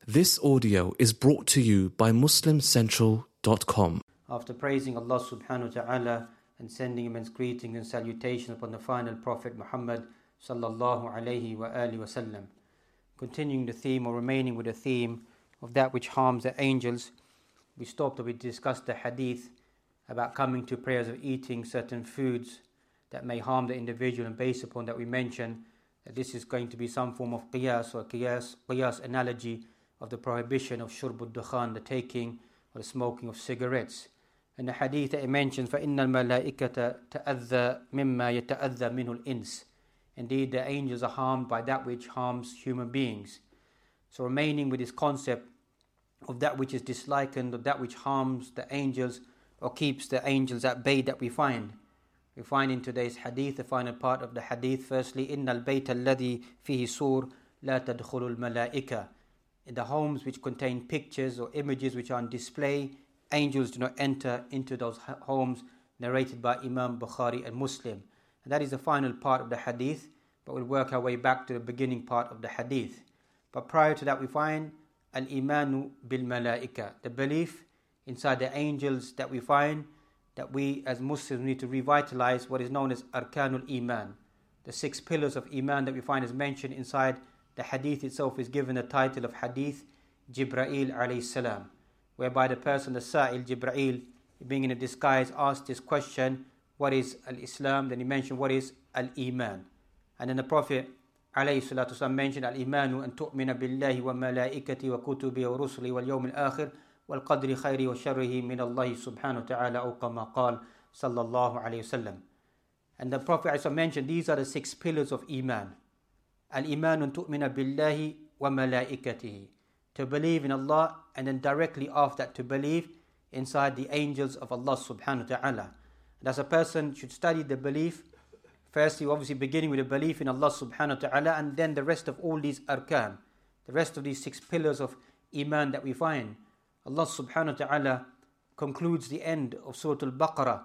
This audio is brought to you by MuslimCentral.com. After praising Allah subhanahu wa ta'ala and sending immense greetings and salutations upon the final Prophet Muhammad sallallahu alayhi wa alihi wa sallam. Continuing the theme or remaining with the theme of that which harms the angels, we discussed the hadith about coming to prayers of eating certain foods that may harm the individual, and based upon that we mentioned that this is going to be some form of qiyas analogy of the prohibition of shurb al-dukhan, the taking or the smoking of cigarettes. And the hadith that it mentions, فَإِنَّ الْمَلَائِكَةَ تَأَذَّى مِمَّا يَتَأَذَّى مِنْهُ الْإِنسِ. Indeed, the angels are harmed by that which harms human beings. So remaining with this concept of that which is disliked and of that which harms the angels or keeps the angels at bay that we find. We find in today's hadith, the final part of the hadith, firstly, إِنَّ الْبَيْتَ الَّذِي فِيهِ سُورٌ لَا تَدْخُلُ الْمَلَائِكَةِ. In the homes which contain pictures or images which are on display, angels do not enter into those homes, narrated by Imam Bukhari and Muslim. And that is the final part of the hadith, but we'll work our way back to the beginning part of the hadith. But prior to that we find al-imanu bil-malaika, the belief inside the angels that we find, that we as Muslims need to revitalize what is known as arkanul iman. The 6 pillars of iman that we find is mentioned inside the hadith itself is given the title of Hadith Jibreel alayhi salam, whereby the person, the Sa'il Jibreel, being in a disguise, asked this question, what is al-Islam? Then he mentioned what is al-Iman. And then the Prophet alayhi salatu wasalam mentioned al-Imanu an tu'mina billahi wa malaikati wa kutubi wa rusuli wal yawm al-akhir wal qadri khayri wa sharrihi min Allah subhanahu wa ta'ala aw kama qala sallallahu alayhi wasallam. And the Prophet alayhi mentioned these are the 6 pillars of Iman. Al-Iman an tu'mina billahi wa malaikatihi, to believe in Allah, and then directly after that to believe inside the angels of Allah subhanahu wa ta'ala. And as a person should study the belief, firstly obviously beginning with the belief in Allah subhanahu wa ta'ala, and then the rest of all these arkan, the rest of these 6 pillars of Iman that we find. Allah subhanahu wa ta'ala concludes the end of Surah Al-Baqarah,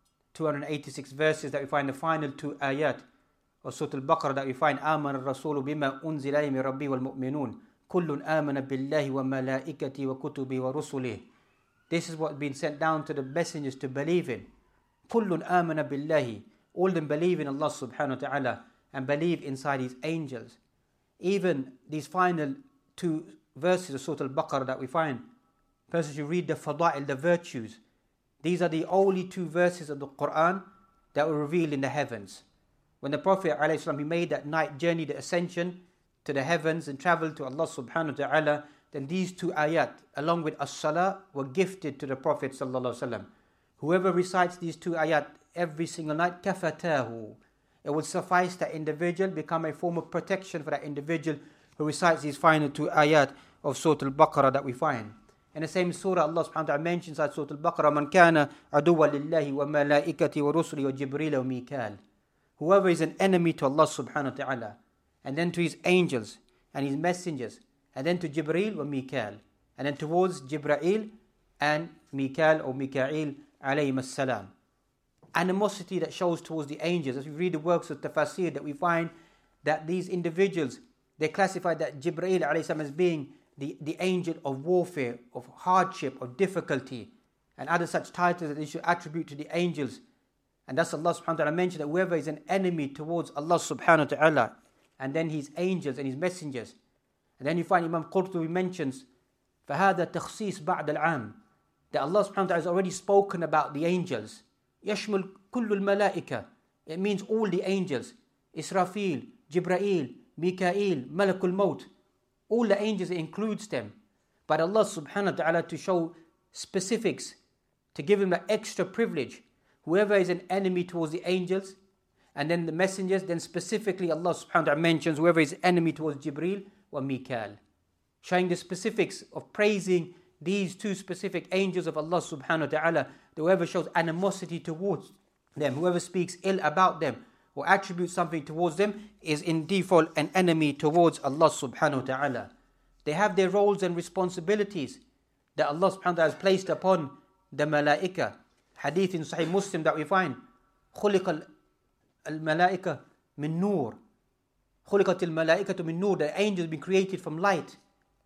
286 verses that we find the final 2 ayat of Surah Al-Baqarah that we find آمن الرسول بما أنزل إليه من ربه والمؤمنون كل آمن بالله وملائكته وكتبه ورسله. This is what's been sent down to the messengers to believe in. كل آمن بالله, all them believe in Allah subhanahu wa ta'ala and believe inside His angels. Even these final 2 verses of Surah Al-Baqarah that we find, persons should read the fada'il, the virtues. These are the only 2 verses of the Quran that were revealed in the heavens. When the Prophet ﷺ, he made that night journey, the ascension to the heavens and travelled to Allah subhanahu wa ta'ala, then these 2 ayat along with as-salah were gifted to the Prophet ﷺ. Whoever recites these 2 ayat every single night, kafatahu, it will suffice that individual, become a form of protection for that individual who recites these final 2 ayat of Surah Al-Baqarah that we find. In the same surah, Allah subhanahu wa ta'ala mentions inside Surah Al-Baqarah, man kana aduwwa lillahi wa malaikati wa rusuli wa jibril wa mikal. Whoever is an enemy to Allah subhanahu wa ta'ala, and then to His angels and His messengers, and then to Jibreel wa Mikael, and then towards Jibreel and Mikael or Mikael alayhim as-salam. Animosity that shows towards the angels. As we read the works of tafsir, that we find that these individuals, they classify that Jibreel alayhi salam as being the angel of warfare, of hardship, of difficulty, and other such titles that they should attribute to the angels. And thus Allah subhanahu wa ta'ala mentioned that whoever is an enemy towards Allah subhanahu wa ta'ala, and then His angels and His messengers. And then you find Imam Qurtubi mentions, فَهَذَا تَخْصِيص بَعْدَ الْعَامِ, that Allah subhanahu wa ta'ala has already spoken about the angels. يَشْمُلْ كُلُّ الْمَلَائِكَةِ, it means all the angels. Israfil, Jibreel, Mikael, Malakul Maut. All the angels, it includes them. But Allah subhanahu wa ta'ala, to show specifics, to give Him that extra privilege, whoever is an enemy towards the angels, and then the messengers, then specifically Allah subhanahu wa ta'ala mentions whoever is enemy towards Jibreel wa Mikael, showing the specifics of praising these 2 specific angels of Allah subhanahu wa ta'ala. Whoever shows animosity towards them, whoever speaks ill about them or attributes something towards them, is in default an enemy towards Allah subhanahu wa ta'ala. They have their roles and responsibilities that Allah subhanahu wa ta'ala has placed upon the malaika. Hadith in Sahih Muslim that we find, خُلِقَ الْمَلَائِكَةُ مِن نُور. خُلِقَتِ الْمَلَائِكَةُ مِن نُور. The angels have been created from light.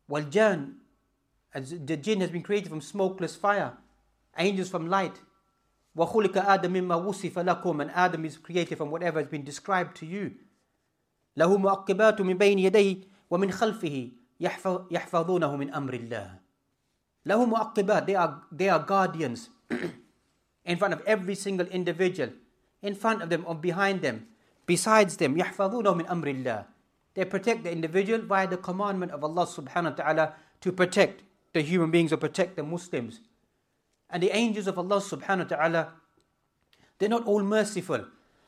وَالْجَانِ, as the jinn has been created from smokeless fire, angels from light. وَخُلِقَ آدَمْ مِمَّا وُصِفَ لَكُمْ, and Adam is created from whatever has been described to you. لَهُ مُعَقِّبَاتُ مِنْ بَيْنِ يَدَيْهِ وَمِنْ خَلْفِهِ يَحْفَظُونَهُ مِنْ أَمْرِ اللَّهِ. لَهُ مُعَقِّبَات, they are guardians in front of every single individual, in front of them or behind them, besides them. يَحْفَظُونَهُ مِنْ أَمْرِ اللَّهِ. They protect the individual via the commandment of Allah subhanahu wa ta'ala to protect the human beings or protect the Muslims. And the angels of Allah subhanahu wa ta'ala, they're not all merciful.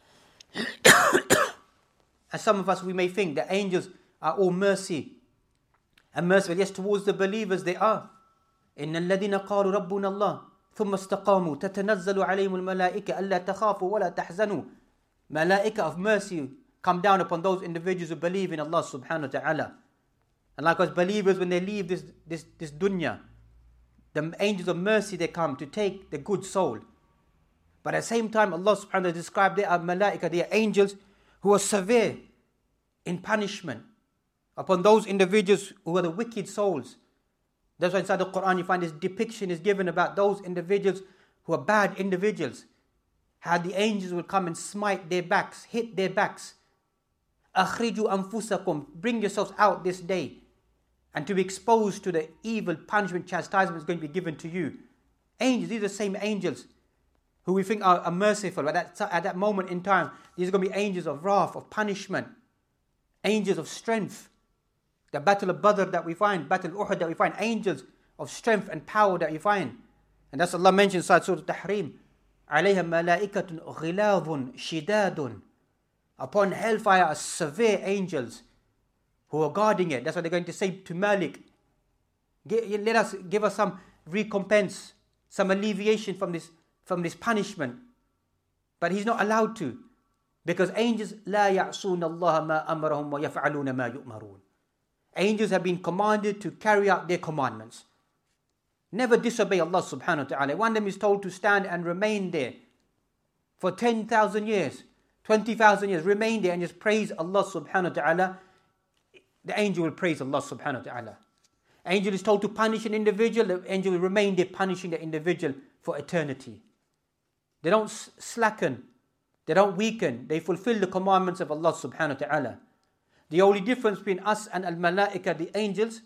As some of us, we may think that angels are all mercy and merciful. Yes, towards the believers they are. إِنَّ الَّذِينَ قَالُوا رَبُّنَا اللَّهُ ثُمَّ اسْتَقَامُوا تَتَنَزَّلُ عَلَيْهِمُ الْمَلَائِكَةُ أَلَّا تَخَافُوا وَلَا تَحْزَنُوا. Malaika of mercy come down upon those individuals who believe in Allah subhanahu wa ta'ala. And likewise, believers, when they leave this dunya, the angels of mercy, they come to take the good soul. But at the same time, Allah subhanahu wa ta'ala described there are malaika, they are angels who are severe in punishment upon those individuals who are the wicked souls. That's why inside the Quran you find this depiction is given about those individuals who are bad individuals. How the angels will come and smite their backs, hit their backs. أَخْرِجُوا أَنفُسَكُمْ, bring yourselves out this day. And to be exposed to the evil punishment, chastisement is going to be given to you. Angels, these are the same angels who we think are merciful. But at that moment in time, these are going to be angels of wrath, of punishment. Angels of strength. The battle of Badr that we find, battle of Uhud that we find, angels of strength and power that we find. And that's Allah mentions inside Surah Tahrim. عَلَيْهَا مَلَائِكَةٌ غِلَاظٌ شِدَادٌ. Upon hellfire are severe angels who are guarding it. That's what they're going to say to Malik. Give us some recompense, some alleviation from this punishment. But he's not allowed to. Because angels, لَا يَعْصُونَ اللَّهَ مَا أَمَرَهُمْ وَيَفْعَلُونَ مَا يُؤْمَرُونَ. Angels have been commanded to carry out their commandments. Never disobey Allah subhanahu wa ta'ala. One of them is told to stand and remain there for 10,000 years, 20,000 years. Remain there and just praise Allah subhanahu wa ta'ala. The angel will praise Allah subhanahu wa ta'ala. Angel is told to punish an individual. The angel will remain there punishing the individual for eternity. They don't slacken. They don't weaken. They fulfill the commandments of Allah subhanahu wa ta'ala. The only difference between us and al-malaika, the angels,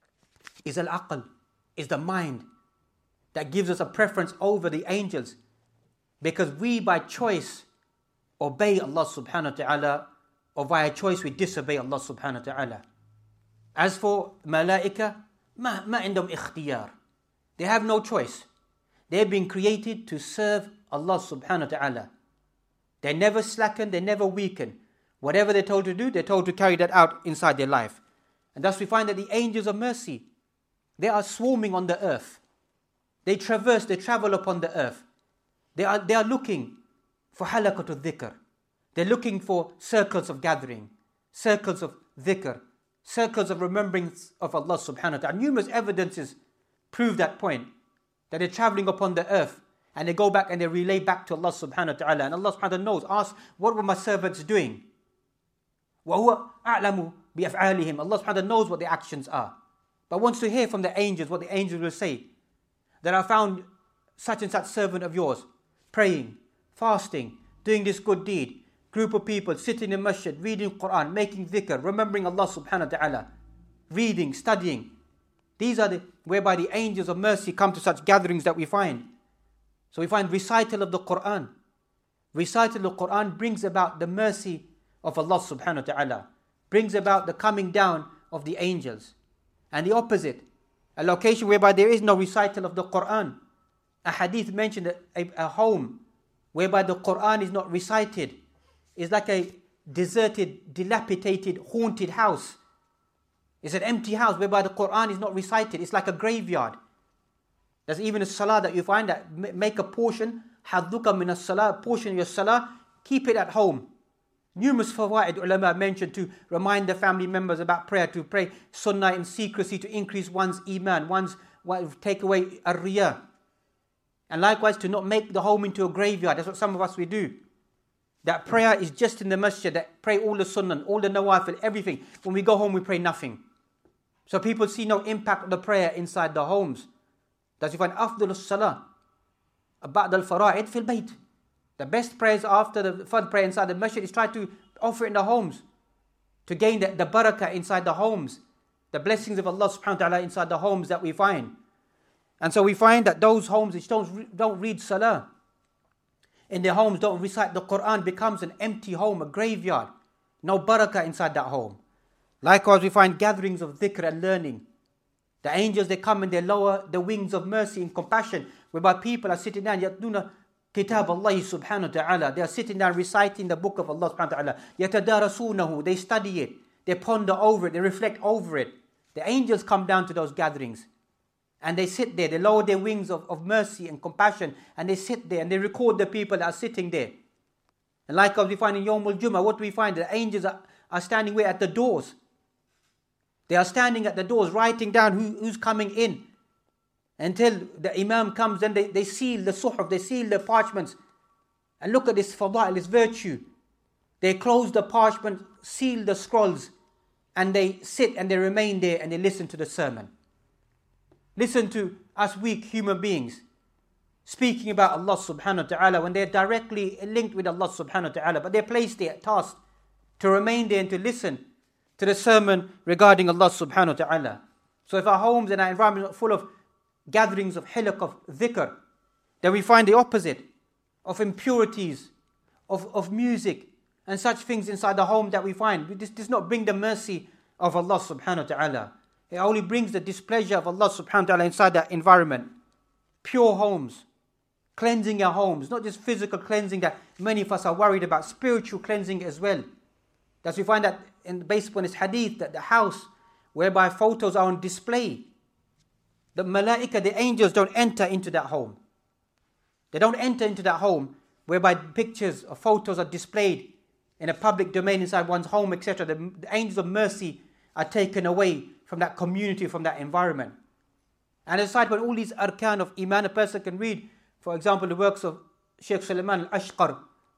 is al-aql, is the mind that gives us a preference over the angels. Because we by choice obey Allah subhanahu wa ta'ala, or via choice we disobey Allah subhanahu wa ta'ala. As for malaika, ma indam ikhtiyar. They have no choice. They've been created to serve Allah subhanahu wa ta'ala. They never slacken, they never weaken. Whatever they're told to do, they're told to carry that out inside their life. And thus we find that the angels of mercy, they are swarming on the earth. They travel upon the earth. They are looking for halaqatul dhikr. They're looking for circles of gathering, circles of dhikr, circles of remembrance of Allah subhanahu wa ta'ala. Numerous evidences prove that point, that they're traveling upon the earth and they go back and they relay back to Allah subhanahu wa ta'ala. And Allah subhanahu wa ta'ala knows, ask, what were my servants doing? وَهُوَ أَعْلَمُ بِأَفْعَالِهِمْ. Allah subhanahu wa ta'ala knows what their actions are. But wants to hear from the angels what the angels will say. That I found such and such servant of yours praying, fasting, doing this good deed. Group of people sitting in masjid, reading Quran, making dhikr, remembering Allah subhanahu wa ta'ala, reading, studying. These are whereby the angels of mercy come to such gatherings that we find. So we find recital of the Quran. Recital of the Quran brings about the mercy of Allah subhanahu wa ta'ala, brings about the coming down of the angels. And the opposite, a location whereby there is no recital of the Quran. A hadith mentioned a home whereby the Quran is not recited is like a deserted, dilapidated, haunted house. It's an empty house whereby the Quran is not recited. It's like a graveyard. There's even a salah that you find that make a portion, hadduka min as-salah, portion of your salah, keep it at home. Numerous fawaid ulama mentioned to remind the family members about prayer, to pray sunnah in secrecy, to increase one's iman, take away ar-riya. And likewise to not make the home into a graveyard. That's what some of us we do. That prayer is just in the masjid, that pray all the sunnah, all the nawafil, everything. When we go home we pray nothing. So people see no impact of the prayer inside the homes. That's why afdal as-salah ba'd al-fara'id fil bayt. The best prayers after the fard prayer inside the masjid is try to offer it in the homes, to gain the barakah inside the homes, the blessings of Allah subhanahu wa ta'ala inside the homes that we find. And so we find that those homes which don't read salah, in their homes don't recite the Quran, becomes an empty home, a graveyard. No barakah inside that home. Likewise, we find gatherings of dhikr and learning. The angels, they come and they lower the wings of mercy and compassion, whereby people are sitting down, yatnuna kitab Allah subhanahu wa ta'ala. They are sitting down reciting the book of Allah subhanahu wa ta'ala. Yatadarasunahu, they study it, they ponder over it, they reflect over it. The angels come down to those gatherings and they sit there, they lower their wings of mercy and compassion, and they sit there and they record the people that are sitting there. And likewise we find in Yawm al-Jum'ah, what do we find? The angels are standing where? At the doors. They are standing at the doors writing down who's coming in. Until the Imam comes, then they seal the suhuf, they seal the parchments. And look at this fada'il, this virtue. They close the parchment, seal the scrolls, and they sit and they remain there and they listen to the sermon. Listen to us weak human beings speaking about Allah subhanahu wa ta'ala when they're directly linked with Allah subhanahu wa ta'ala, but they're placed there, tasked to remain there and to listen to the sermon regarding Allah subhanahu wa ta'ala. So if our homes and our environment are full of gatherings of hilaq, of dhikr, then we find the opposite of impurities, of music and such things inside the home that we find. This does not bring the mercy of Allah subhanahu wa ta'ala. It only brings the displeasure of Allah subhanahu wa ta'ala inside that environment. Pure homes, cleansing our homes, not just physical cleansing that many of us are worried about, spiritual cleansing as well. Thus we find that based upon this hadith, that the house whereby photos are on display, the malaika, the angels, don't enter into that home. They don't enter into that home whereby pictures or photos are displayed in a public domain inside one's home, etc. The angels of mercy are taken away from that community, from that environment. And aside from all these arkan of iman, a person can read, for example, the works of Shaykh Sulaiman al-Ashqar,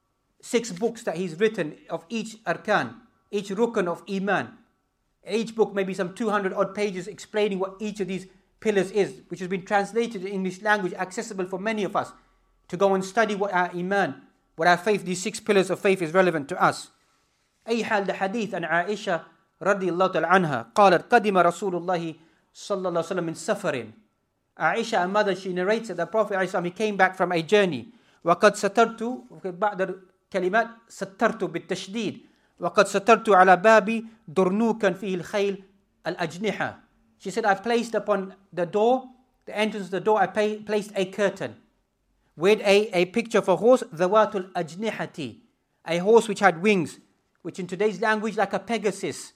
6 books that he's written of each arkan, each rukn of iman. Each book may be some 200 odd pages explaining what each of these pillars is, which has been translated in English language, accessible for many of us to go and study what our iman, what our faith, these 6 pillars of faith is relevant to us. أي حال the hadith and Aisha رضي الله تعالى عنها قالت قدم رسول الله صلى الله عليه وسلم من سفر. Aisha, a mother, she narrates that the Prophet ﷺ, he came back from a journey. وقد سترت بعض الكلمات سترت بالتشديد وقد سترت على بابي درنوكا فيه الخيل الأجنحة. She said, I placed upon the door, the entrance of the door, I placed a curtain with a picture of a horse, ذوات الأجنحة, a horse which had wings, which in today's language like a Pegasus.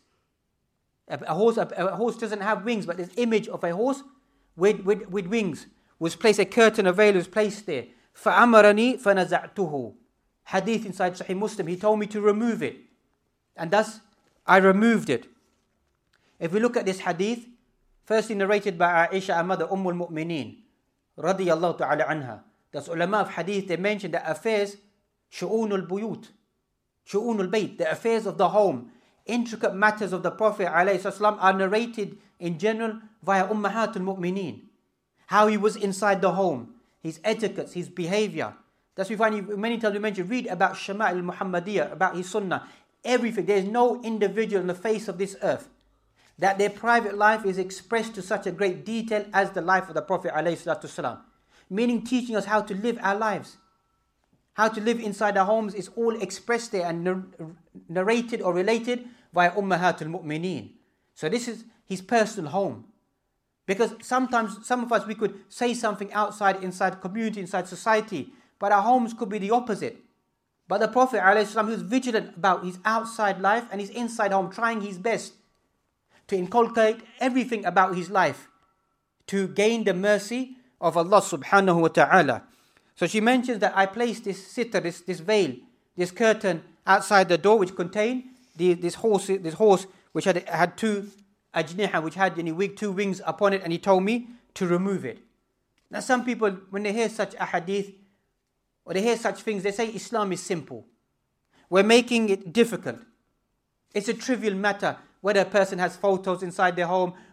A horse doesn't have wings, but this image of a horse with wings was placed, a curtain, a veil was placed there. فَأَمَرَنِي فَنَزَعْتُهُ. Hadith inside Sahih Muslim, he told me to remove it. And thus, I removed it. If we look at this hadith, firstly narrated by Aisha, a mother, al-Mu'mineen, radiyallahu ta'ala anha. That's ulama of hadith, they mentioned the affairs, shu'unul buyut, shu'unul bayt, the affairs of the home, intricate matters of the Prophet ﷺ are narrated in general via ummahatul mu'mineen. How he was inside the home, his etiquettes, his behavior. That's why we find many times we mention, read about Shama'il Muhammadiyah, about his sunnah, everything. There is no individual on the face of this earth that their private life is expressed to such a great detail as the life of the Prophet ﷺ. Meaning teaching us how to live our lives. How to live inside our homes is all expressed there and narrated or related via ummahatul mu'mineen. So this is his personal home. Because sometimes some of us, we could say something inside community, inside society, but our homes could be the opposite. But the Prophet ﷺ, he was vigilant about his outside life and his inside home, trying his best to inculcate everything about his life to gain the mercy of Allah subhanahu wa ta'ala. So she mentions that I placed this sitter, this veil, this curtain outside the door, which contained this horse which had 2 ajniha, which had 2 wings upon it, and he told me to remove it. Now some people, when they hear such a hadith, or they hear such things, they say Islam is simple. We're making it difficult. It's a trivial matter whether a person has photos inside their home,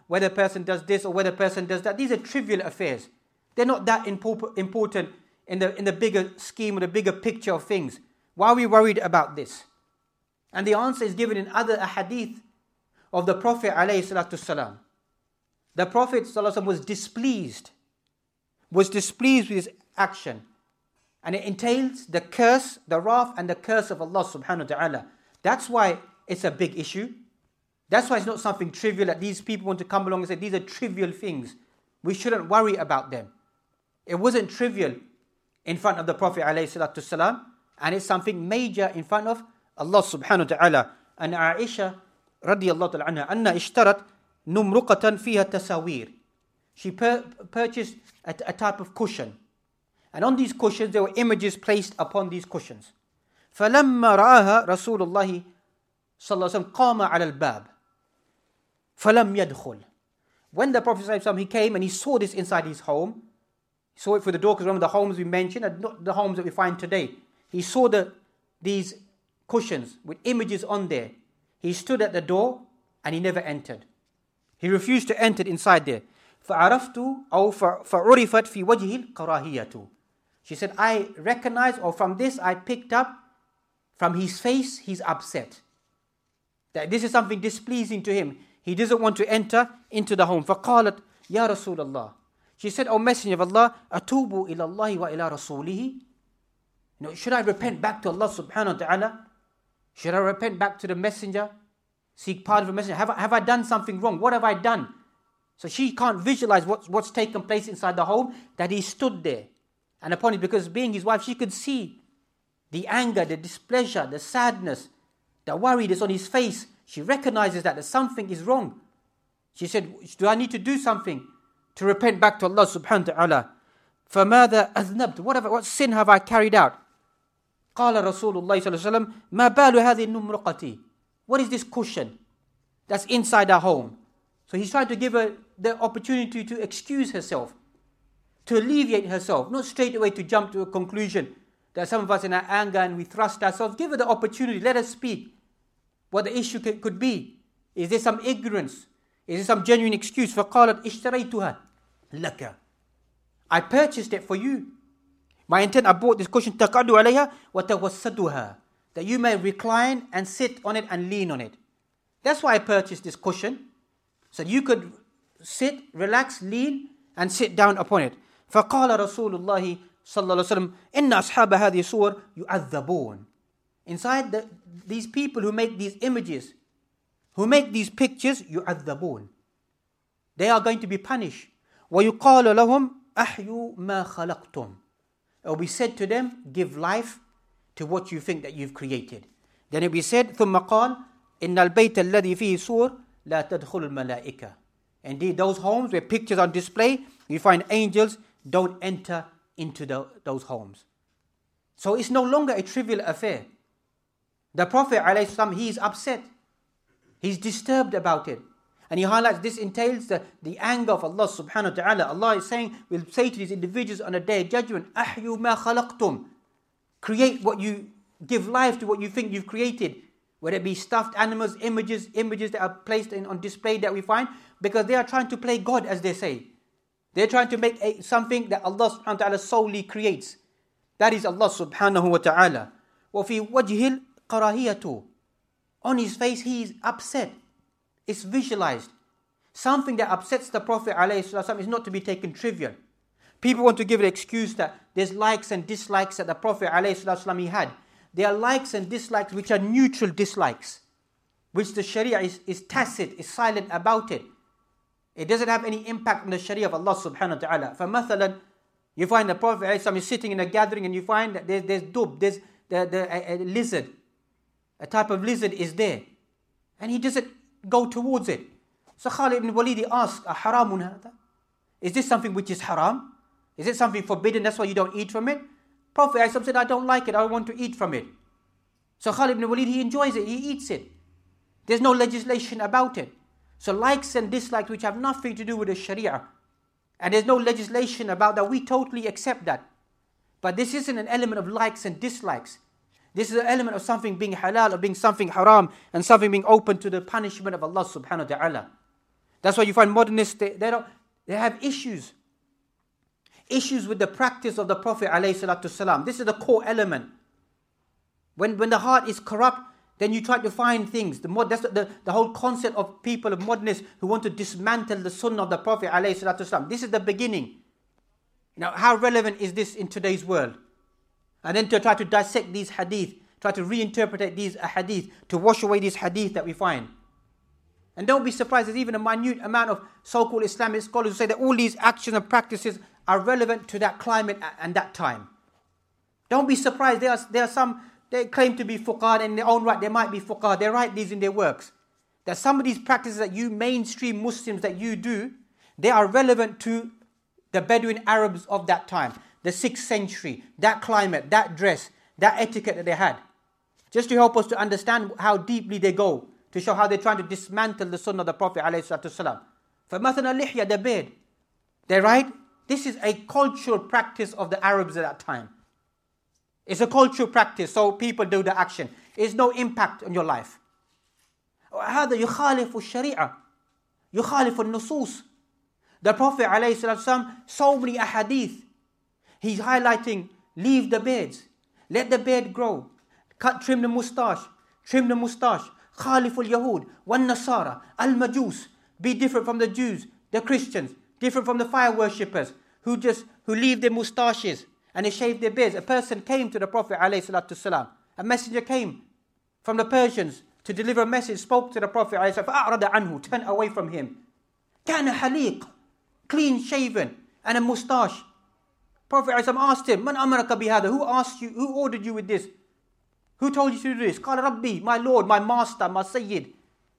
whether a person does this or whether a person does that. These are trivial affairs. They're not that important in the bigger scheme or the bigger picture of things. Why are we worried about this? And the answer is given in other ahadith of the Prophet ﷺ. The Prophet ﷺ was displeased with his action. And it entails the curse, the wrath and the curse of Allah subhanahu wa ta'ala. That's why it's a big issue. That's why it's not something trivial that these people want to come along and say, these are trivial things. We shouldn't worry about them. It wasn't trivial in front of the Prophet ﷺ, and it's something major in front of Allah subhanahu wa ta'ala. And Aisha radiyallahu ta'ala anha, anna ishtarat numruqatan fiha tasawir. She purchased a type of cushion. And on these cushions, there were images placed upon these cushions. فَلَمَّا رَآهَا رَسُولُ اللَّهِ صَلَّى اللَّهُ عَلَيْهِ وَسَلَّمَ قَامَ عَلَى الْبَابِ فَلَمْ يَدْخُلْ. When the Prophet ﷺ, he came and he saw this inside his home, he saw it through the door, because remember the homes we mentioned are not the homes that we find today. He saw these cushions with images on there. He stood at the door and he never entered. He refused to enter inside there. فَعَرَفْتُ أو فَعُرِفَتْ فِي وَجْهِ الْكَرَاهِيَةُ. She said, I recognize, or from this I picked up, from his face, he's upset. That this is something displeasing to him. He doesn't want to enter into the home. فَقَالَتْ يَا رَسُولَ اللَّهِ. She said, O Messenger of Allah, أَتُوبُ إِلَى اللَّهِ وَإِلَى رَسُولِهِ. Should I repent back to Allah subhanahu wa ta'ala? Should I repent back to the Messenger? Seek pardon from the Messenger? Have I done something wrong? What have I done? So she can't visualize what's taken place inside the home, that he stood there. And upon it, because being his wife, she could see the anger, the displeasure, the sadness, the worry that's on his face. She recognizes that something is wrong. She said, do I need to do something to repent back to Allah subhanahu wa ta'ala? فَمَاذَا أَذْنَبْتُ. What sin have I carried out? قال رسول الله صلى الله عليه وسلم ما بال هذه النمرقة. What is this cushion that's inside our home? So he's trying to give her the opportunity to excuse herself, to alleviate herself, not straight away to jump to a conclusion that some of us in our anger and we thrust ourselves. Give her the opportunity, let her speak. What the issue could be. Is there some ignorance? Is there some genuine excuse? فَقَالَتْ اشْتَرَيْتُهَا لَكَ. I purchased it for you. My intent, I bought this cushion, تَقَعْدُ عَلَيْهَا وَتَوَسَّدُهَا, that you may recline and sit on it and lean on it. That's why I purchased this cushion. So you could sit, relax, lean, and sit down upon it. فَقَالَ رَسُولُ اللَّهِ صَلَّى اللَّهُ عَلَيْهِ وسلم إِنَّ أَصْحَابَ هَذِهِ الصُّوَرِ يُعَذَّبُونَ. Inside these people who make these images, who make these pictures, يُعَذَّبُونَ. They are going to be punished. وَيُقَالَ لَهُمْ أَحْيُوا مَا خَلَقْتُمْ. It will be said to them, give life to what you think that you've created. Then it will be said, ثُمَّ قَالَ إِنَّ الْبَيْتَ الَّذِي فِيهِ صُورٌ لَا تَدْخُلُ الْمَلَائِكَةِ. Indeed, those homes where pictures are on display, you find angels don't enter into those homes. So it's no longer a trivial affair. The Prophet ﷺ, he is upset. He's disturbed about it. And he highlights this entails the anger of Allah subhanahu wa ta'ala. Allah is saying, will say to these individuals on a day of judgment, أَحْيُوا مَا خَلَقْتُمْ. Create what you, give life to what you think you've created. Whether it be stuffed animals, images that are placed on display that we find, because they are trying to play God, as they say. They're trying to make something that Allah subhanahu wa ta'ala solely creates. That is Allah subhanahu wa ta'ala. وَفِي وَجْهِ الْقَرَاهِيَةُ. On his face, he is upset. It's visualized. Something that upsets the Prophet ﷺ is not to be taken trivial. People want to give an excuse that there's likes and dislikes that the Prophet ﷺ he had. There are likes and dislikes which are neutral dislikes, which the Sharia is tacit, is silent about it. It doesn't have any impact on the Sharia of Allah subhanahu wa ta'ala. For mathalan, you find the Prophet ﷺ is sitting in a gathering and you find that there's dub, there's a lizard. A type of lizard is there. And he doesn't go towards it. So Khalid ibn Walid asked, "Haramun hada?" Is this something which is haram? Is it something forbidden, that's why you don't eat from it? Prophet ﷺ said, I don't like it, I don't want to eat from it. So Khalid ibn Walid, he enjoys it, he eats it. There's no legislation about it. So likes and dislikes which have nothing to do with the Sharia, and there's no legislation about that, we totally accept that. But this isn't an element of likes and dislikes. This is an element of something being halal or being something haram and something being open to the punishment of Allah subhanahu wa ta'ala. That's why you find modernists, they have issues. Issues with the practice of the Prophet ﷺ. This is the core element. When the heart is corrupt, then you try to find things. That's the whole concept of people, of modernists, who want to dismantle the sunnah of the Prophet ﷺ. This is the beginning. Now, how relevant is this in today's world? And then to try to dissect these hadith, try to reinterpret these hadith, to wash away these hadith that we find. And don't be surprised, there's even a minute amount of so-called Islamic scholars who say that all these actions and practices are relevant to that climate and that time. Don't be surprised, there are some, they claim to be fuqaha, and in their own right they might be fuqaha, they write these in their works. That some of these practices that you mainstream Muslims that you do, they are relevant to the Bedouin Arabs of that time, the 6th century, that climate, that dress, that etiquette that they had. Just to help us to understand how deeply they go, to show how they're trying to dismantle the sunnah of the Prophet ﷺ. For mathalan lihya, the beard. They're right. This is a cultural practice of the Arabs at that time. It's a cultural practice, so people do the action. It's no impact on your life. هذا يخالف الشريعة يخالف النصوص. The Prophet ﷺ, so many ahadith, he's highlighting, leave the beards, let the beard grow, trim the moustache, خالف اليهود والنصارى المجوس, be different from the Jews, the Christians, different from the fire worshippers who leave their moustaches and they shave their beards. A person came to the Prophet ﷺ, a messenger came from the Persians to deliver a message, spoke to the Prophet ﷺ, فأعرض عنه, turned away from him. كان حليق, clean shaven and a moustache. Prophet ﷺ asked him, Man amaraka bihada, who asked you, who ordered you with this? Who told you to do this? Qala Rabbi, my Lord, my Master, my Sayyid.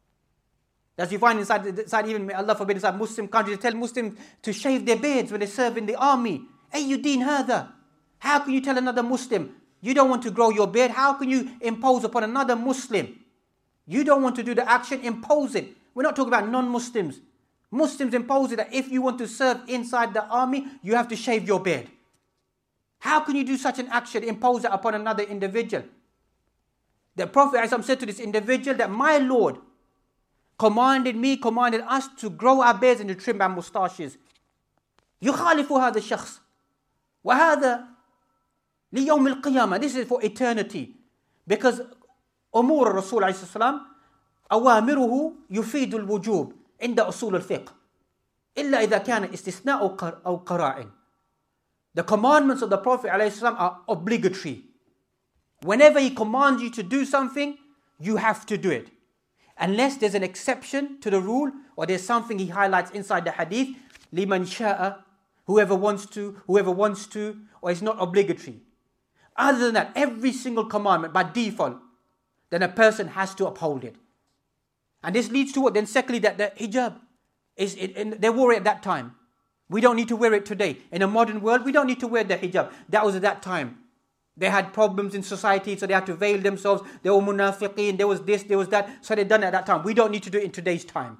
As you find inside even, Allah forbid, inside Muslim countries, they tell Muslims to shave their beards when they serve in the army. Ayyudeen hadha. How can you tell another Muslim, you don't want to grow your beard? How can you impose upon another Muslim? You don't want to do the action, impose it. We're not talking about non-Muslims. Muslims impose it that if you want to serve inside the army, you have to shave your beard. How can you do such an action, impose it upon another individual? The Prophet ﷺ said to this individual that my Lord commanded us to grow our beards and to trim our moustaches. يخالف هذا الشخص وهذا ليوم القيامة. This is for eternity. Because أمور الرسول عليه الصلاة والسلام أوامره يفيد الوجوب عند أصول الفقه إلا إذا كان استثناء أو قراء. The commandments of the Prophet ﷺ are obligatory. Whenever he commands you to do something, you have to do it. Unless there's an exception to the rule, or there's something he highlights inside the hadith, liman sha'a, whoever wants to, or it's not obligatory. Other than that, every single commandment by default, then a person has to uphold it. And this leads to what? Then secondly, that the hijab, they wore it at that time. We don't need to wear it today. In a modern world, we don't need to wear the hijab. That was at that time. They had problems in society, so they had to veil themselves. They were munafiqeen, there was this, there was that. So they done it at that time. We don't need to do it in today's time.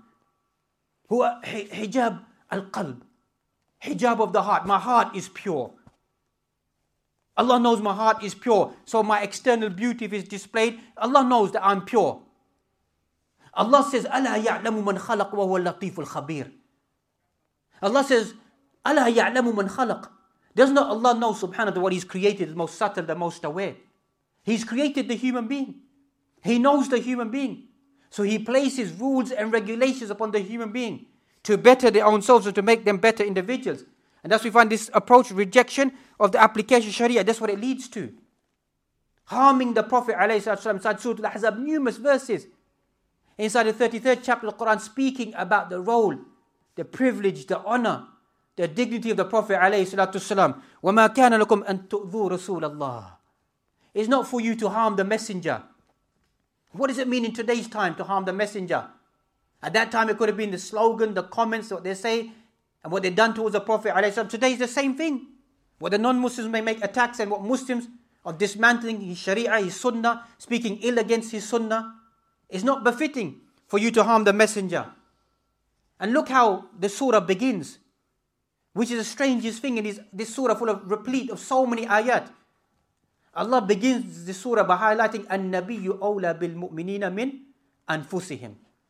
Hijab al-qalb. Hijab of the heart. My heart is pure. Allah knows my heart is pure. So my external beauty, if it's displayed, Allah knows that I'm pure. Allah says, أَلَا يَعْلَمُ مَنْ خَلَقْ وَهُوَ اللَّطِيفُ الْخَبِيرُ. Allah says, أَلَا يَعْلَمُ مَنْ خَلَقْ. Does not Allah know subhanahu wa what He's created, the most subtle, the most aware? He's created the human being. He knows the human being. So He places rules and regulations upon the human being to better their own selves, or to make them better individuals. And thus we find this approach, rejection of the application of Sharia. That's what it leads to. Harming the Prophet ﷺ, inside Surah Al-Ahzab, numerous verses. Inside the 33rd chapter of the Quran, speaking about the role, the privilege, the honor, the dignity of the Prophet ﷺ. وَمَا كَانَ لَكُمْ أَن تُؤْذُوا رَسُولَ اللَّهِ. It's not for you to harm the messenger. What does it mean in today's time to harm the messenger? At that time it could have been the slogan, the comments, what they say, and what they've done towards the Prophet ﷺ. Today is the same thing. What the non-Muslims may make attacks, and what Muslims are dismantling his Sharia, his Sunnah, speaking ill against his Sunnah. It's not befitting for you to harm the messenger. And look how the surah begins, which is the strangest thing in this surah, full of replete of so many ayat. Allah begins the surah by highlighting النَّبِيُّ أَوْلَى بِالْمُؤْمِنِينَ مِنْ أَنفُسِهِمْ.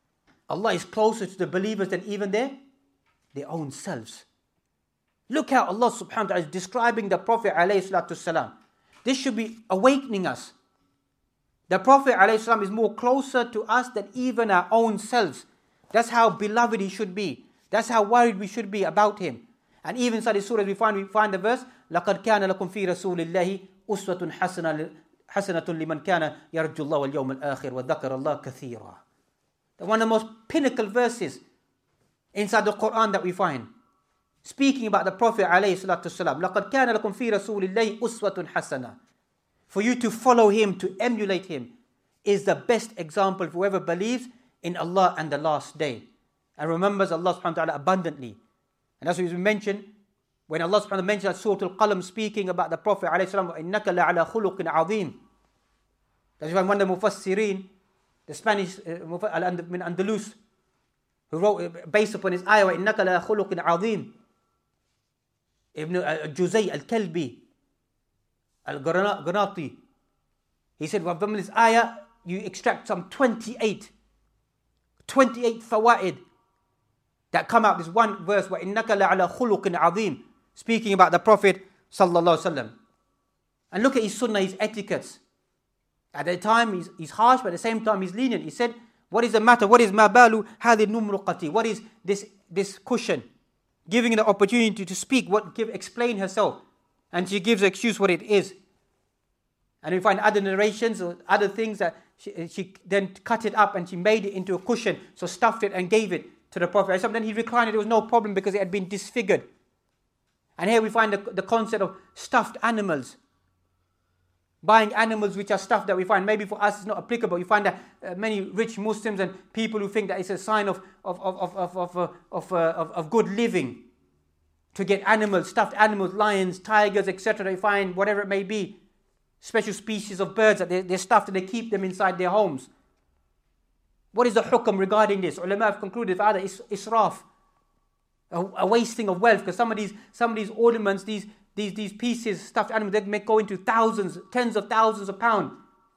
Allah is closer to the believers than even their own selves. Look how Allah subhanahu wa ta'ala is describing the Prophet alayhi salatu salam. This should be awakening us. The Prophet alayhi salam is more closer to us than even our own selves. That's how beloved he should be. That's how worried we should be about him. And even inside the surah we find the verse, لَقَدْ كَانَ لَكُمْ فِي رَسُولِ اللَّهِ أُسْوَةٌ حَسَنَةٌ لِمَنْ كَانَ يَرْجُ اللَّهَ وَالْيَوْمَ الْآخِرَ وَذَكَرَ اللَّهَ كَثِيرًا. One of the most pinnacle verses inside the Quran that we find, speaking about the Prophet alayhi salatu salam. لَقَدْ كَانَ لَكُمْ فِي رَسُولِ اللَّهِ أُسْوَةٌ حَسَنَةٌ. For you to follow him, to emulate him, is the best example for whoever believes in Allah and the last day, and remembers Allah subhanahu wa ta'ala abundantly. And that's what we mentioned, when Allah subhanahu wa ta'ala mentioned Surah Al-Qalam, speaking about the Prophet alayhi salam, إِنَّكَ لَعَلَى خُلُقٍ عَظِيمٍ. That's why one of the Mufassirin, the Spanish min Andalus, who wrote based upon his ayah, إِنَّكَ لَعَلَى خُلُقٍ عَظِيمٍ, Ibn Juzay al-Kalbi al-Ghanati, he said, well, from this ayah you extract some 28 fawaid that come out this one verse, وَإِنَّكَ لَعَلَى خُلُقٍ عَظِيمٍ, speaking about the Prophet sallallahu alaihi wasallam. And look at his sunnah, his etiquettes. At the time he's harsh, but at the same time he's lenient. He said, what is the matter? What is مَا بَالُ هَذِي النُّمْرُقَةِ? What is this cushion? Giving her the opportunity to speak, explain herself. And she gives an excuse what it is. And we find other narrations or other things that she then cut it up and she made it into a cushion, so stuffed it and gave it to the Prophet. Then he reclined it, there was no problem because it had been disfigured. And here we find the concept of stuffed animals. Buying animals which are stuffed, that we find maybe for us it's not applicable. You find that many rich Muslims and people who think that it's a sign of good living to get animals, stuffed animals, lions, tigers, etc. They find whatever it may be, special species of birds that they're stuffed and they keep them inside their homes. What is the hukam regarding this? Ulama have concluded that it's israf, a wasting of wealth, because some of these ornaments, these pieces, stuffed animals, they may go into thousands, tens of thousands of pounds.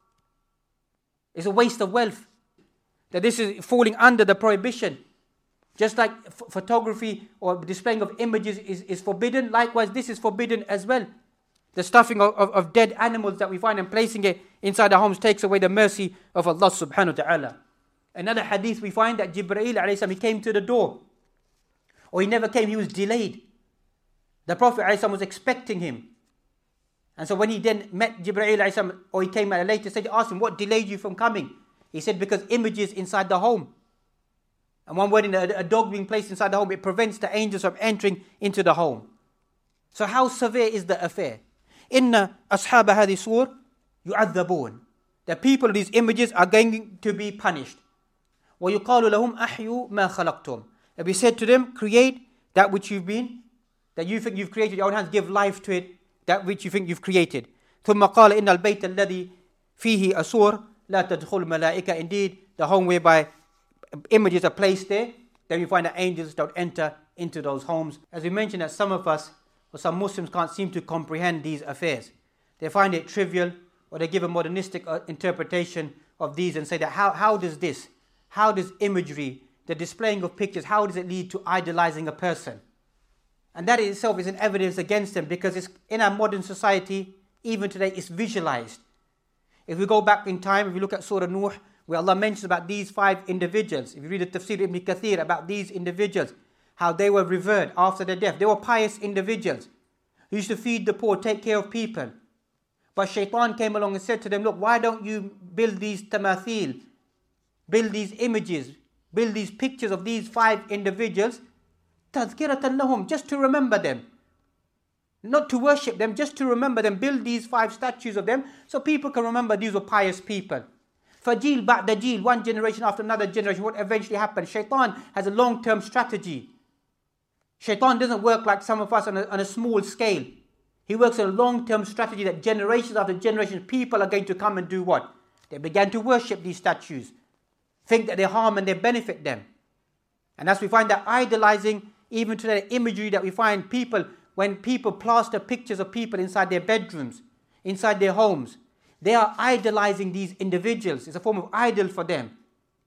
It's a waste of wealth. That this is falling under the prohibition. Just like photography or displaying of images is forbidden, likewise this is forbidden as well. The stuffing of dead animals that we find and placing it inside our homes takes away the mercy of Allah subhanahu wa ta'ala. Another hadith we find that Jibreel alayhi salam, he came to the door. Or he never came, he was delayed. The Prophet alayhi salam was expecting him. And so when he then met Jibreel alayhi salam, or he came at a later stage, asked him, what delayed you from coming? He said, because images inside the home. And one word in a dog being placed inside the home, it prevents the angels from entering into the home. So how severe is the affair? Inna ashab hadhi sur yu'adhabun. The people of these images are going to be punished. وَيُقَالُ لَهُمْ أَحْيُوا مَا خَلَقْتُمْ. And we said to them, create that which you think you've created, your own hands, give life to it, that which you think you've created. ثُمَّ قَالَ إِنَّ الْبَيْتَ الَّذِي فِيهِ أَسُورٌ لَا تَدْخُلُ الْمَلَائِكَةُ. Indeed, the home whereby images are placed there, then we find that angels don't enter into those homes. As we mentioned, that some of us, or some Muslims, can't seem to comprehend these affairs. They find it trivial, or they give a modernistic interpretation of these and say that how does imagery, the displaying of pictures, how does it lead to idolizing a person? And that in itself is an evidence against them, because it's in our modern society, even today, it's visualized. If we go back in time, if we look at Surah Nuh, where Allah mentions about these 5 individuals, if you read the Tafsir Ibn Kathir about these individuals, how they were revered after their death. They were pious individuals who used to feed the poor, take care of people. But Shaitan came along and said to them, look, why don't you build these tamathil, build these images, build these pictures of these 5 individuals, tadhkiratan lahum, just to remember them. Not to worship them, just to remember them. Build these 5 statues of them so people can remember these were pious people. Fajil ba'da jil, one generation after another generation, what eventually happened? Shaitan has a long-term strategy. Shaitan doesn't work like some of us on a small scale. He works on a long-term strategy that generations after generations, people are going to come and do what? They began to worship these statues, think that they harm and they benefit them. And as we find that idolizing, even to the imagery that we find people, when people plaster pictures of people inside their bedrooms, inside their homes, they are idolizing these individuals. It's a form of idol for them.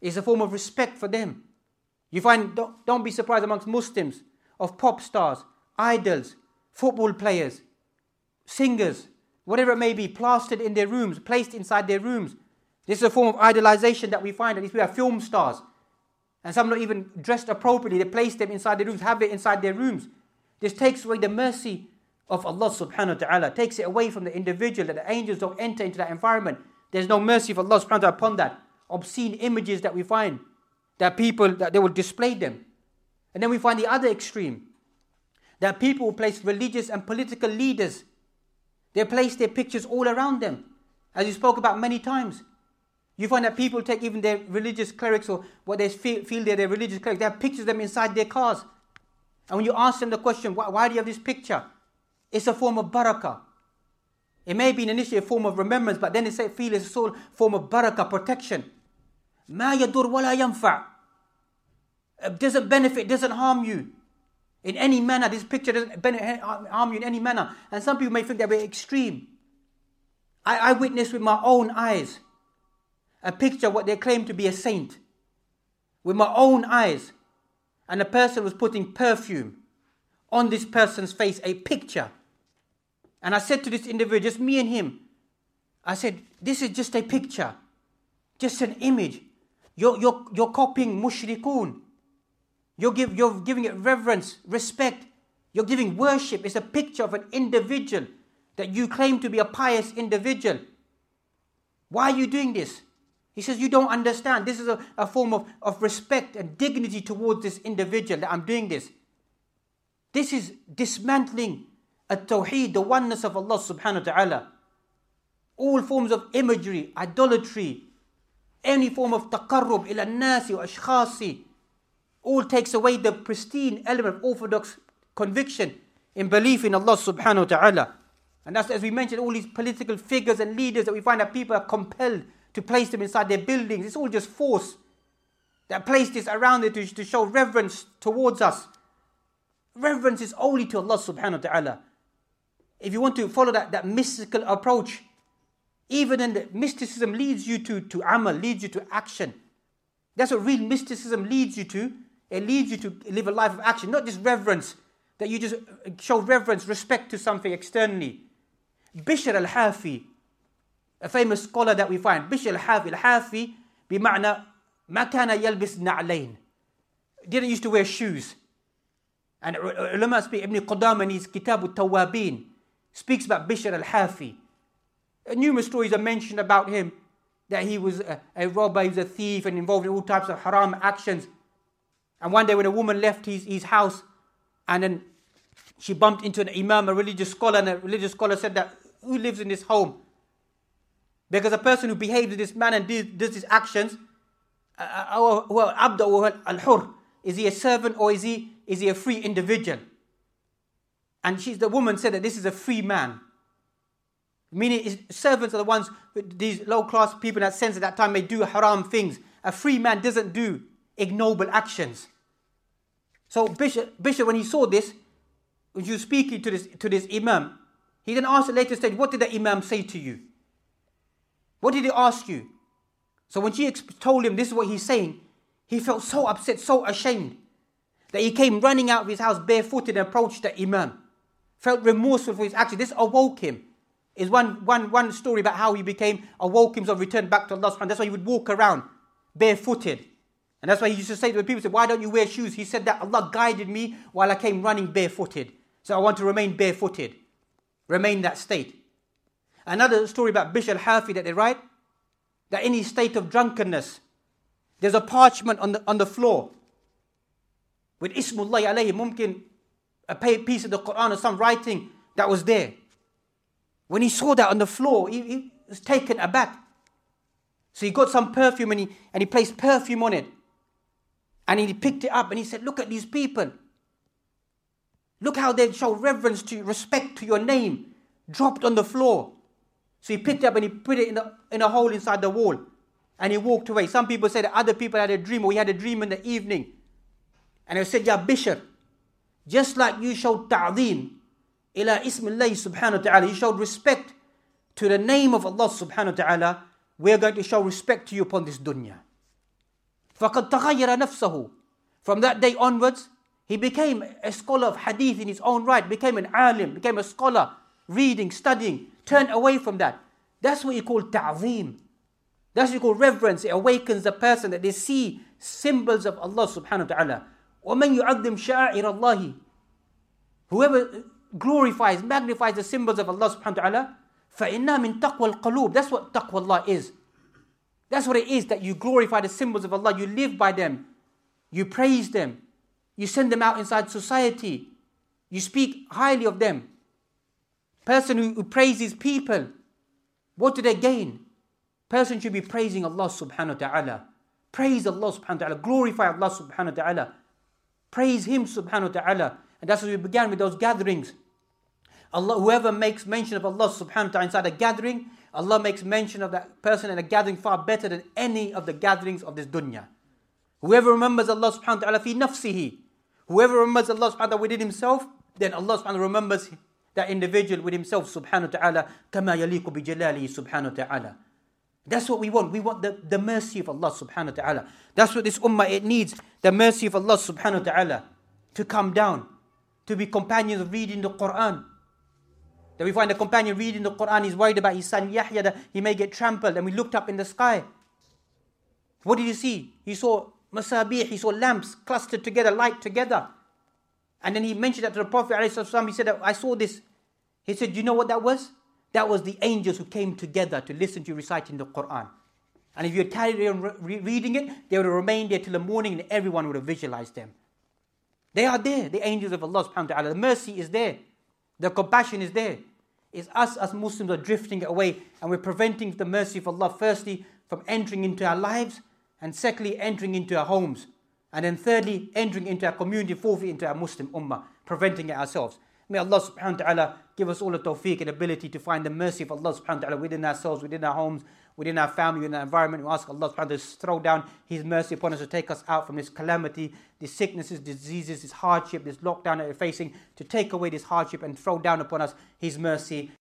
It's a form of respect for them. You find, don't be surprised amongst Muslims, of pop stars, idols, football players, singers, whatever it may be, plastered in their rooms, placed inside their rooms. This is a form of idolization that we find. At least we have film stars. And some not even dressed appropriately. They place them inside their rooms, have it inside their rooms. This takes away the mercy of Allah subhanahu wa ta'ala. Takes it away from the individual, that the angels don't enter into that environment. There's no mercy of Allah subhanahu wa ta'ala upon that. Obscene images that we find, that people, that they will display them. And then we find the other extreme, that people will place religious and political leaders. They place their pictures all around them, as you spoke about many times. You find that people take even their religious clerics, or what they feel they're their religious clerics, they have pictures of them inside their cars. And when you ask them the question, why do you have this picture? It's a form of barakah. It may be initially a form of remembrance, but then they feel it's a form of barakah, protection. ما يضر ولا ينفع. It doesn't benefit, doesn't harm you in any manner. This picture doesn't harm you in any manner. And some people may think that we're extreme. I witnessed with my own eyes a picture of what they claim to be a saint. With my own eyes. And a person was putting perfume on this person's face, a picture. And I said to this individual, just me and him, I said, this is just a picture. Just an image. You're copying mushrikun. You're giving it reverence, respect. You're giving worship. It's a picture of an individual that you claim to be a pious individual. Why are you doing this? He says, you don't understand. This is a form of respect and dignity towards this individual that I'm doing this. This is dismantling at-tawheed, the oneness of Allah subhanahu wa ta'ala. All forms of imagery, idolatry, any form of taqarrub ila nasi wa ashkhasi, all takes away the pristine element of orthodox conviction in belief in Allah subhanahu wa ta'ala. And that's, as we mentioned, all these political figures and leaders that we find that people are compelled to place them inside their buildings. It's all just force that place this around it to show reverence towards us. Reverence is only to Allah subhanahu wa ta'ala. If you want to follow that mystical approach, even then the mysticism leads you to amal, leads you to action. That's what real mysticism leads you to. It leads you to live a life of action, not just reverence, that you just show reverence, respect to something externally. Bishr al-Hafi, a famous scholar that we find, Bishr al-Hafi, بمعنى ما كان يلبس نعلين. Didn't used to wear shoes. And ulama speak, Ibn Qudama in his Kitab al-Tawwabin speaks about Bishr al-Hafi. Numerous stories are mentioned about him, that he was a robber, he was a thief, and involved in all types of haram actions. And one day when a woman left his house, and then she bumped into an imam, a religious scholar, and a religious scholar said that, who lives in this home? Because a person who behaves in this manner and does these actions, abda or al-hur, is he a servant or is he a free individual? And the woman said that this is a free man. Meaning servants are the ones, these low-class people in that sense at that time may do haram things. A free man doesn't do ignoble actions. So Bishr, when he saw this, when you were speaking to this imam, he then asked at a later stage, what did the imam say to you? What did he ask you? So when she told him this is what he's saying, he felt so upset, so ashamed, that he came running out of his house barefooted and approached the imam. Felt remorseful for his action. This awoke him. Is one story about how he awoke himself, returned back to Allah subhanahu wa ta'ala. That's why he would walk around barefooted. And that's why he used to say to when people said, why don't you wear shoes? He said that Allah guided me while I came running barefooted. So I want to remain barefooted. Remain in that state. Another story about Bishr al-Hafi that they write, that in his state of drunkenness, there's a parchment on the floor with Ismullah alayhi, mumkin, a piece of the Quran or some writing that was there. When he saw that on the floor, he was taken aback. So he got some perfume and he placed perfume on it. And he picked it up and he said, look at these people. Look how they show reverence to you, respect to your name. Dropped on the floor. So he picked it up and he put it in a hole inside the wall. And he walked away. Some people say that other people had a dream, or he had a dream in the evening. And they said, Ya Bishr, just like you showed ta'zeem ila ismillah subhanahu wa ta'ala, you showed respect to the name of Allah subhanahu wa ta'ala, we're going to show respect to you upon this dunya. فَقَدْ تَغَيَّرَ نَفْسَهُ. From that day onwards, he became a scholar of hadith in his own right, became an alim, became a scholar, reading, studying, turned away from that. That's what you call ta'zeem. That's what you call reverence. It awakens the person that they see symbols of Allah subhanahu wa ta'ala. وَمَنْ يُعَظِّمْ شَعَائِرَ اللَّهِ. Whoever glorifies, magnifies the symbols of Allah subhanahu wa ta'ala, فَإِنَّا مِن تَقْوَى الْقَلُوبِ. That's what taqwa Allah is. That's what it is, that you glorify the symbols of Allah, you live by them, you praise them, you send them out inside society, you speak highly of them. Person who praises people, what do they gain? Person should be praising Allah subhanahu wa ta'ala. Praise Allah subhanahu wa ta'ala, glorify Allah subhanahu wa ta'ala. Praise Him subhanahu wa ta'ala. And that's what we began with those gatherings. Allah, whoever makes mention of Allah subhanahu wa ta'ala inside a gathering, Allah makes mention of that person in a gathering far better than any of the gatherings of this dunya. Whoever remembers Allah subhanahu wa ta'ala fi nafsihi, whoever remembers Allah subhanahu wa ta'ala within himself, then Allah subhanahu wa ta'ala remembers that individual with himself subhanahu wa ta'ala, kama yaliku bi jalalihi subhanahu wa ta'ala. That's what we want. We want the mercy of Allah subhanahu wa ta'ala. That's what this ummah, it needs. The mercy of Allah subhanahu wa ta'ala to come down, to be companions of reading the Quran. That we find a companion reading the Quran, he's worried about his son Yahya, that he may get trampled. And we looked up in the sky. What did he see? He saw masabih, he saw lamps clustered together, light together. And then he mentioned that to the Prophet ﷺ. He said, I saw this. He said, you know what that was? That was the angels who came together to listen to you reciting the Quran. And if you had carried on reading it, they would have remained there till the morning and everyone would have visualized them. They are there, the angels of Allah subhanahu wa ta'ala. The mercy is there. The compassion is there. It's us as Muslims are drifting away, and we're preventing the mercy of Allah, firstly, from entering into our lives, and secondly, entering into our homes, and then thirdly, entering into our community, fourthly, into our Muslim ummah, preventing it ourselves. May Allah subhanahu wa ta'ala give us all the tawfiq and ability to find the mercy of Allah subhanahu wa ta'ala within ourselves, within our homes, within our family, within our environment. We ask Allah subhanahu wa ta'ala to throw down His mercy upon us, to take us out from this calamity, these sicknesses, diseases, this hardship, this lockdown that we're facing, to take away this hardship and throw down upon us His mercy.